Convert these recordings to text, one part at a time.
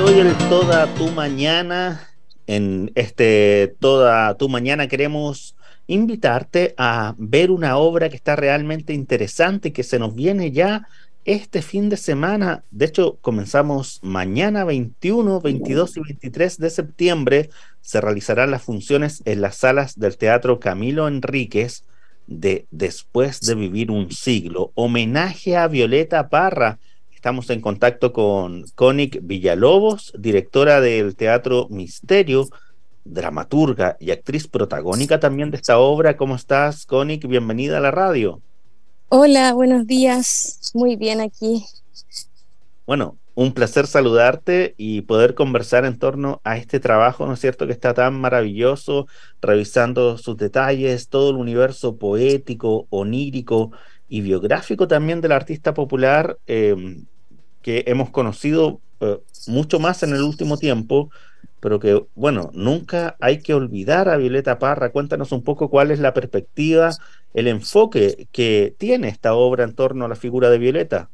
hoy el Toda Tu Mañana. En este Toda Tu Mañana queremos invitarte a ver una obra que está realmente interesante, que se nos viene ya este fin de semana. De hecho, comenzamos mañana 21, 22 y 23 de septiembre. Se realizarán las funciones en las salas del Teatro Camilo Enríquez de Después de Vivir un Siglo. Homenaje a Violeta Parra. Estamos en contacto con Cónic Villalobos, directora del Teatro Misterio, dramaturga y actriz protagónica también de esta obra. ¿Cómo estás, Cónic? Bienvenida a la radio. Hola, buenos días. Muy bien aquí. Bueno, un placer saludarte y poder conversar en torno a este trabajo, ¿no es cierto?, que está tan maravilloso, revisando sus detalles, todo el universo poético, onírico y biográfico también del artista popular, que hemos conocido mucho más en el último tiempo, pero que, bueno, nunca hay que olvidar a Violeta Parra. Cuéntanos un poco cuál es la perspectiva, el enfoque que tiene esta obra en torno a la figura de Violeta.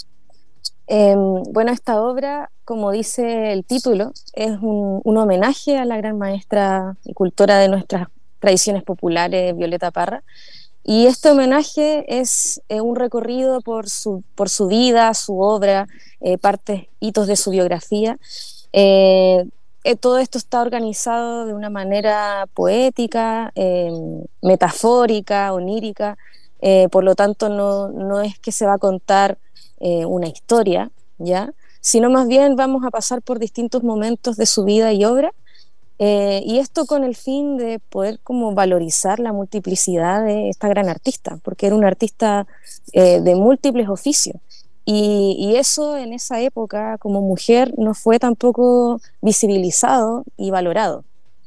Bueno, esta obra, como dice el título, es un homenaje a la gran maestra y cultora de nuestras tradiciones populares, Violeta Parra. Y este homenaje es un recorrido por su vida, su obra, partes, hitos de su biografía. Eh, Todo esto está organizado de una manera poética, metafórica, onírica. Por lo tanto, no es que se va a contar una historia, ¿ya? Sino más bien vamos a pasar por distintos momentos de su vida y obra, y esto con el fin de poder como valorizar la multiplicidad de esta gran artista, porque era una artista de múltiples oficios. Y eso en esa época como mujer no fue tampoco visibilizado y valorado.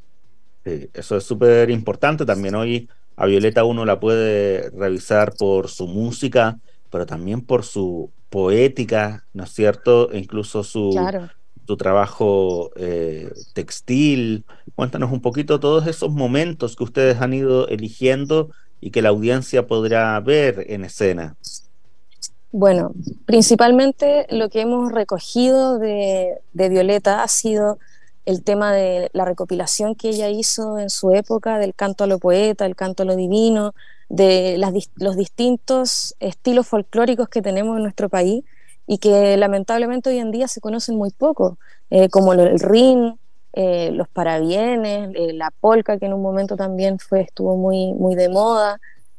Eso es súper importante también. Hoy a Violeta uno la puede revisar por su música, pero también por su poética, ¿no es cierto? E incluso Claro. su trabajo textil. Cuéntanos un poquito todos esos momentos que ustedes han ido eligiendo y que la audiencia podrá ver en escena. Bueno, principalmente lo que hemos recogido de Violeta ha sido el tema de la recopilación que ella hizo en su época del canto a lo poeta, el canto a lo divino, de los distintos estilos folclóricos que tenemos en nuestro país y que lamentablemente hoy en día se conocen muy poco, como el rin, los parabienes, la polca, que en un momento también estuvo muy de moda.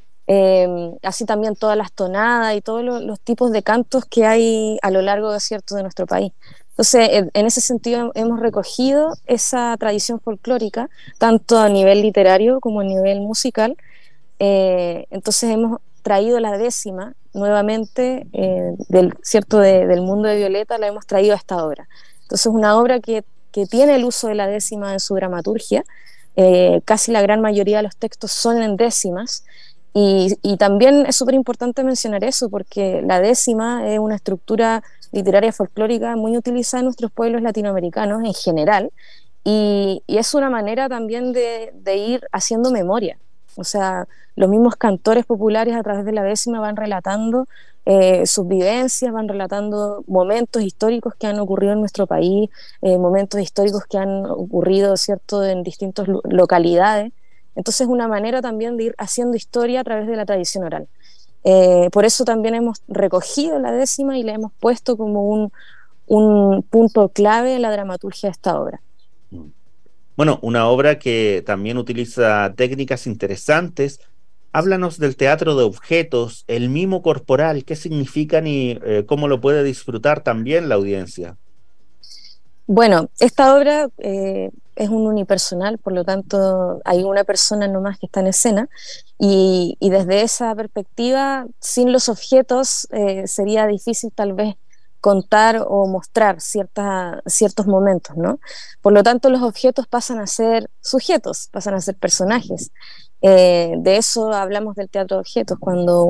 Así también todas las tonadas y todos los tipos de cantos que hay a lo largo de, cierto, de nuestro país. Entonces, en ese sentido hemos recogido esa tradición folclórica, tanto a nivel literario como a nivel musical. Entonces hemos traído la décima nuevamente, cierto, del mundo de Violeta, la hemos traído a esta obra. Entonces, una obra que tiene el uso de la décima en su dramaturgia. Casi la gran mayoría de los textos son en décimas, y también es súper importante mencionar eso, porque la décima es una estructura literaria folclórica muy utilizada en nuestros pueblos latinoamericanos en general, y es una manera también de ir haciendo memoria. O sea, los mismos cantores populares a través de la décima van relatando sus vivencias, van relatando momentos históricos que han ocurrido en nuestro país, momentos históricos que han ocurrido, ¿cierto?, en distintas localidades. Entonces es una manera también de ir haciendo historia a través de la tradición oral. Por eso también hemos recogido la décima y la hemos puesto como un punto clave en la dramaturgia de esta obra. Bueno, una obra que también utiliza técnicas interesantes. Háblanos del teatro de objetos, el mimo corporal, qué significan y cómo lo puede disfrutar también la audiencia. Bueno, esta obra es un unipersonal, por lo tanto hay una persona nomás que está en escena, y desde esa perspectiva, sin los objetos, sería difícil tal vez contar o mostrar ciertos momentos, ¿no? Por lo tanto, los objetos pasan a ser sujetos, pasan a ser personajes. De eso hablamos del teatro de objetos, cuando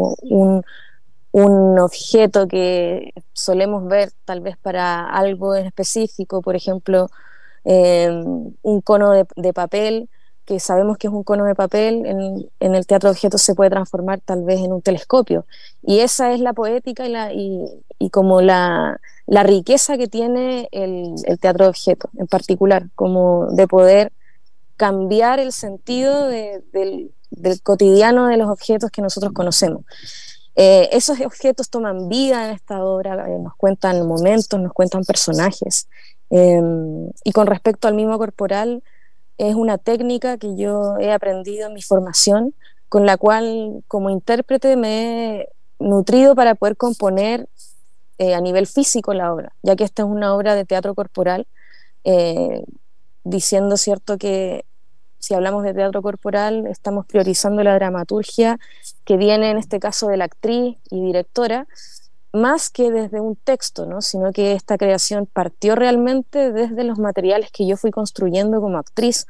un objeto que solemos ver tal vez para algo en específico, por ejemplo, un cono de papel, que sabemos que es un cono de papel, en el teatro de objetos se puede transformar tal vez en un telescopio. Y esa es la poética y como la riqueza que tiene el teatro de objetos en particular, como de poder cambiar el sentido del cotidiano de los objetos que nosotros conocemos. Esos objetos toman vida en esta obra, nos cuentan momentos, nos cuentan personajes. Y con respecto al mimo corporal, es una técnica que yo he aprendido en mi formación, con la cual como intérprete me he nutrido para poder componer a nivel físico la obra, ya que esta es una obra de teatro corporal, eh, diciendo, cierto, que si hablamos de teatro corporal, estamos priorizando la dramaturgia que viene en este caso de la actriz y directora, más que desde un texto, ¿no? Sino que esta creación partió realmente desde los materiales que yo fui construyendo como actriz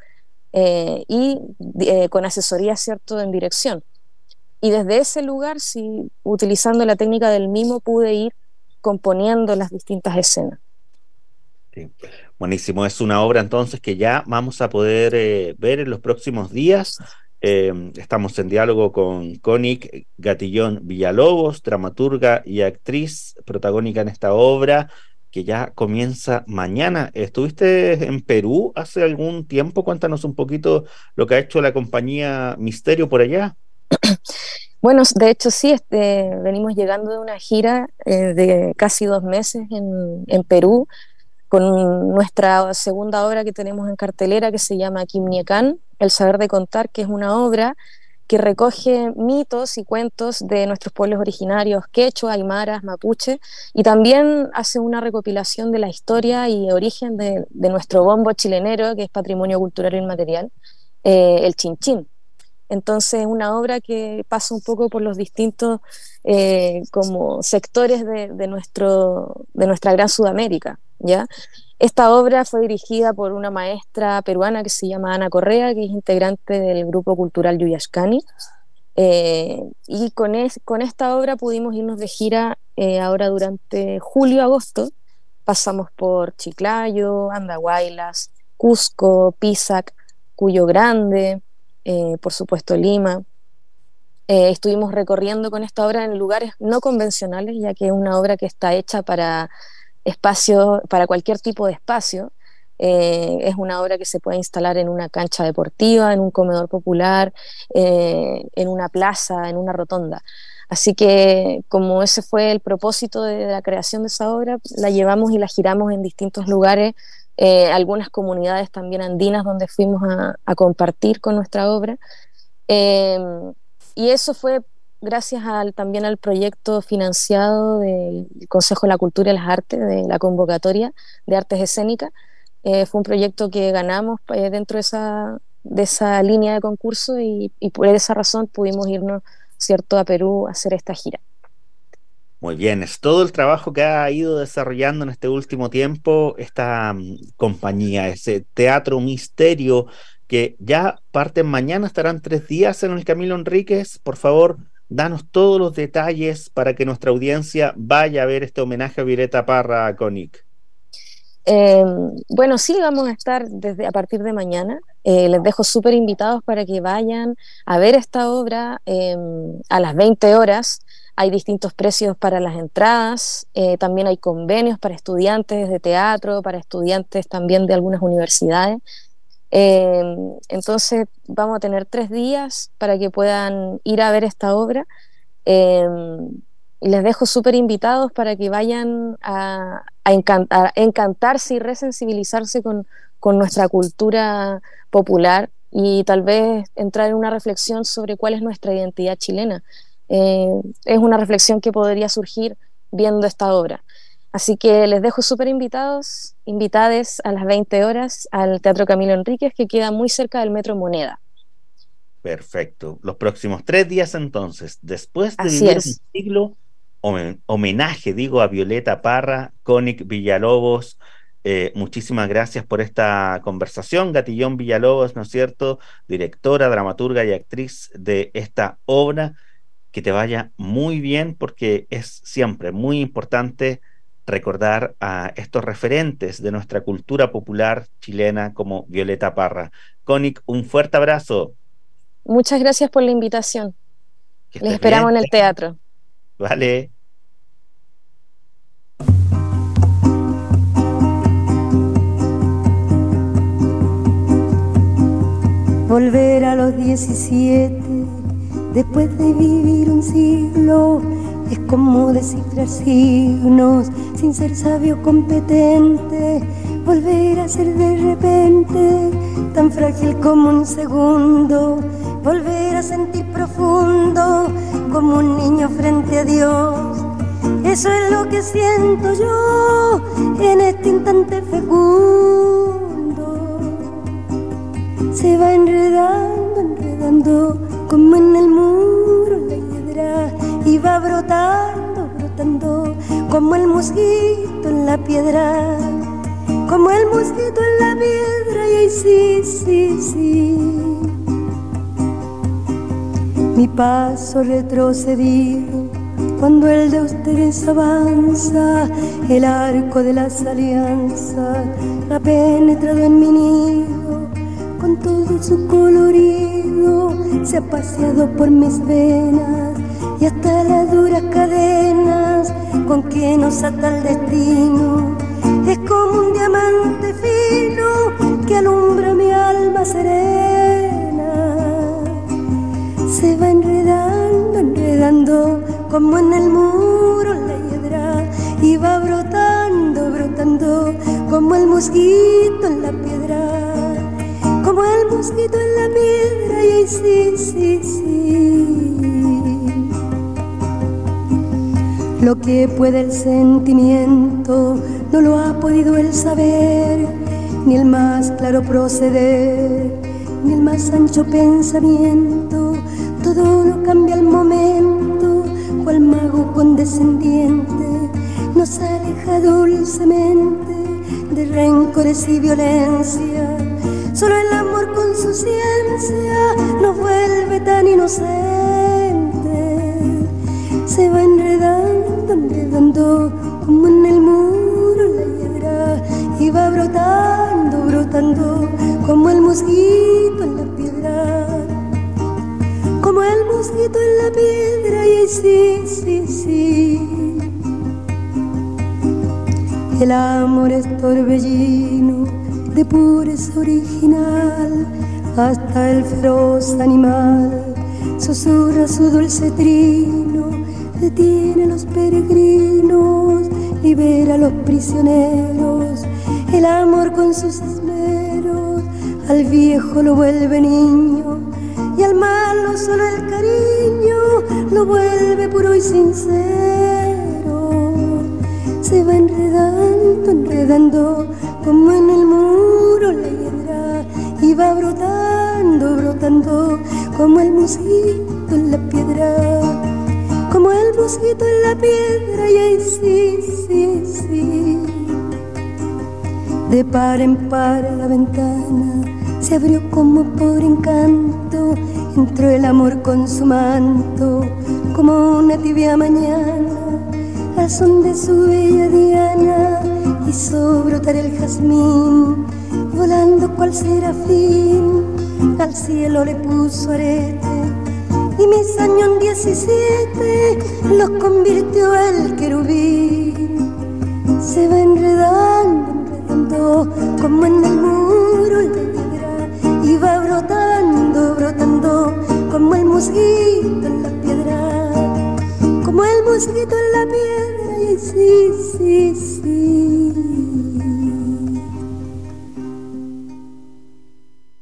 con asesoría, ¿cierto?, en dirección. Y desde ese lugar, sí, utilizando la técnica del mimo, pude ir componiendo las distintas escenas. Sí. Buenísimo, es una obra entonces que ya vamos a poder ver en los próximos días. Estamos en diálogo con Conic Gatillón Villalobos, dramaturga y actriz protagónica en esta obra que ya comienza mañana. ¿Estuviste en Perú hace algún tiempo? Cuéntanos un poquito lo que ha hecho la compañía Misterio por allá. Bueno, de hecho sí, venimos llegando de una gira de casi 2 meses en Perú, con nuestra segunda obra que tenemos en cartelera, que se llama Quimniecan, El saber de contar, que es una obra que recoge mitos y cuentos de nuestros pueblos originarios, quechua, aymaras, mapuche, y también hace una recopilación de la historia y origen de nuestro bombo chilenero, que es patrimonio cultural inmaterial, el chinchín. Entonces, una obra que pasa un poco por los distintos como sectores de nuestra gran Sudamérica, ¿ya? Esta obra fue dirigida por una maestra peruana que se llama Ana Correa, que es integrante del grupo cultural Yuyascani. Y con esta obra pudimos irnos de gira ahora durante julio-agosto. Pasamos por Chiclayo, Andahuaylas, Cusco, Pisac, Cuyo Grande, por supuesto Lima. Estuvimos recorriendo con esta obra en lugares no convencionales, ya que es una obra que está hecha para espacio, para cualquier tipo de espacio. Es una obra que se puede instalar en una cancha deportiva, en un comedor popular, en una plaza, en una rotonda. Así que como ese fue el propósito de la creación de esa obra, la llevamos y la giramos en distintos lugares, algunas comunidades también andinas donde fuimos a compartir con nuestra obra. Eh, y eso fue gracias también al proyecto financiado del Consejo de la Cultura y las Artes, de la convocatoria de artes escénicas. Fue un proyecto que ganamos dentro de esa línea de concurso y por esa razón pudimos irnos, ¿cierto?, a Perú a hacer esta gira. Muy bien, es todo el trabajo que ha ido desarrollando en este último tiempo esta compañía, ese Teatro Misterio, que ya parten mañana, estarán 3 días en el Camilo Enríquez. Por favor, danos todos los detalles para que nuestra audiencia vaya a ver este homenaje a Violeta Parra con Nick. Eh, bueno, sí, vamos a estar desde a partir de mañana. Les dejo súper invitados para que vayan a ver esta obra a las 20 horas. Hay distintos precios para las entradas, también hay convenios para estudiantes de teatro, para estudiantes también de algunas universidades. Eh, entonces vamos a tener 3 días para que puedan ir a ver esta obra. Eh, y les dejo súper invitados para que vayan a encantarse y resensibilizarse con nuestra cultura popular y tal vez entrar en una reflexión sobre cuál es nuestra identidad chilena. Eh, es una reflexión que podría surgir viendo esta obra. Así que les dejo súper invitados, invitades a las 20 horas al Teatro Camilo Enríquez, que queda muy cerca del Metro Moneda. Perfecto. Los próximos 3 días entonces, después de Así vivir un es. siglo, homenaje, digo, a Violeta Parra, Conic Villalobos. Muchísimas gracias por esta conversación, Gatillón Villalobos, ¿no es cierto? Directora, dramaturga y actriz de esta obra. Que te vaya muy bien porque es siempre muy importante recordar a estos referentes de nuestra cultura popular chilena como Violeta Parra. Connie, un fuerte abrazo. Muchas gracias por la invitación. Que Les estés esperamos bien. en el teatro. Vale. Volver a los 17, después de vivir un siglo, es como descifrar signos sin ser sabio competente. Volver a ser de repente tan frágil como un segundo. Volver a sentir profundo como un niño frente a Dios. Eso es lo que siento yo en este instante fecundo. Se va enredando, enredando como en el muro la hiedra, y va brotando, brotando como el mosquito en la piedra, como el mosquito en la piedra. Y ahí sí, sí, sí, mi paso retrocedido cuando el de ustedes avanza, el arco de las alianzas ha penetrado en mi nido, con todo su colorido se ha paseado por mis venas, y hasta las duras cadenas con que nos ata el destino es como un diamante fino que alumbra mi alma serena. Se va enredando, enredando como en el muro la hiedra, y va brotando, brotando como el mosquito en la piedra, como el mosquito en la piedra. Y ahí sí, sí, sí, lo que puede el sentimiento no lo ha podido el saber, ni el más claro proceder, ni el más ancho pensamiento. Todo lo cambia al momento, cual mago condescendiente nos aleja dulcemente de rencores y violencia. Solo el amor con su ciencia nos vuelve tan inocentes. Se va enredando, enredando como en el muro la hiedra, y va brotando, brotando como el mosquito en la piedra, como el mosquito en la piedra. Y ahí sí, sí, sí, el amor es torbellino de pureza original, hasta el feroz animal susurra su dulce trino, detiene a los peregrinos, libera a los prisioneros. El amor con sus esmeros al viejo lo vuelve niño, y al malo solo el cariño lo vuelve puro y sincero. Se va enredando, enredando como en el muro la hiedra, y va brotando, brotando como el mosquito en la piedra, como el mosquito en la piedra. Y ahí sí, sí, sí, de par en par la ventana se abrió como por encanto, entró el amor con su manto como una tibia mañana, al son de su bella diana hizo brotar el jazmín, volando cual serafín al cielo le puso arete, y mis años en 17 los convirtió el querubín. Se va enredando, enredando como en el